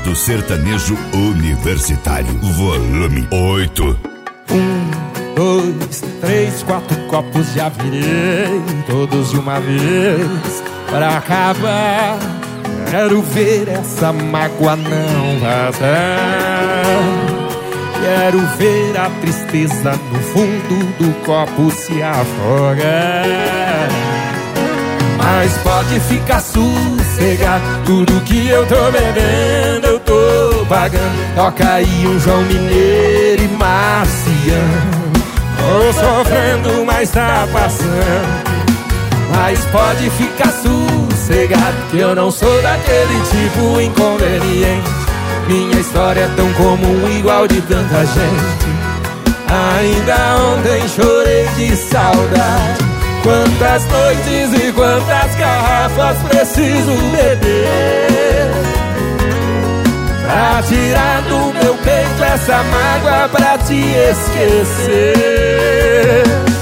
do sertanejo universitário, volume 8. 1, 2, 3, 4 copos já virei, todos de uma vez, pra acabar. Quero ver essa mágoa não vazar. Quero ver a tristeza no fundo do copo se afogar. Mas pode ficar sossegado, tudo que eu tô bebendo eu tô pagando. Toca aí um João Mineiro e Marciano. Tô sofrendo, mas tá passando. Mas pode ficar sossegado, que eu não sou daquele tipo inconveniente. Minha história é tão comum, igual de tanta gente. Ainda ontem chorei de saudade. Quantas noites e quantas garrafas preciso beber pra tirar do meu peito essa mágoa, pra te esquecer.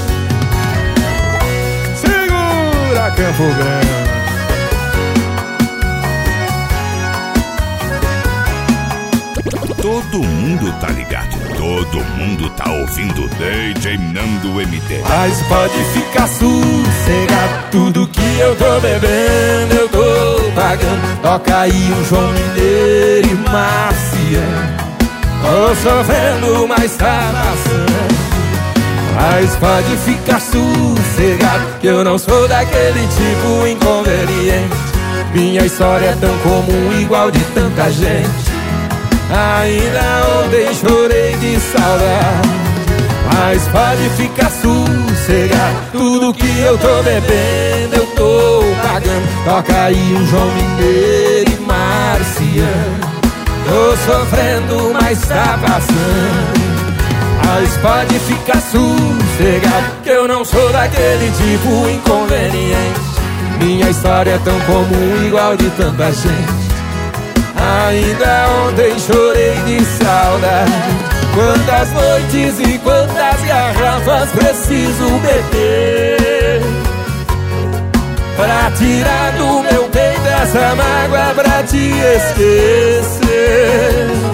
Segura, Campo Grande. Todo mundo tá ligado, todo mundo tá ouvindo DJ Nando MT. Mas pode ficar sossegado, tudo que eu tô bebendo eu tô pagando. Toca aí um João Mineiro e Marciano. Tô sofrendo, mas tá passando. Mas pode ficar sossegado, que eu não sou daquele tipo inconveniente. Minha história é tão comum, igual de tanta gente. Ainda ontem chorei de saudade. Mas pode ficar sossegado, tudo que eu tô bebendo eu tô pagando. Toca aí um João Mineiro e Marciano. Tô sofrendo, mas tá passando. Mas pode ficar sossegado, que eu não sou daquele tipo inconveniente. Minha história é tão comum, igual de tanta gente. Ainda ontem chorei de saudade. Quantas noites e quantas garrafas preciso beber pra tirar do meu peito essa mágoa, pra te esquecer.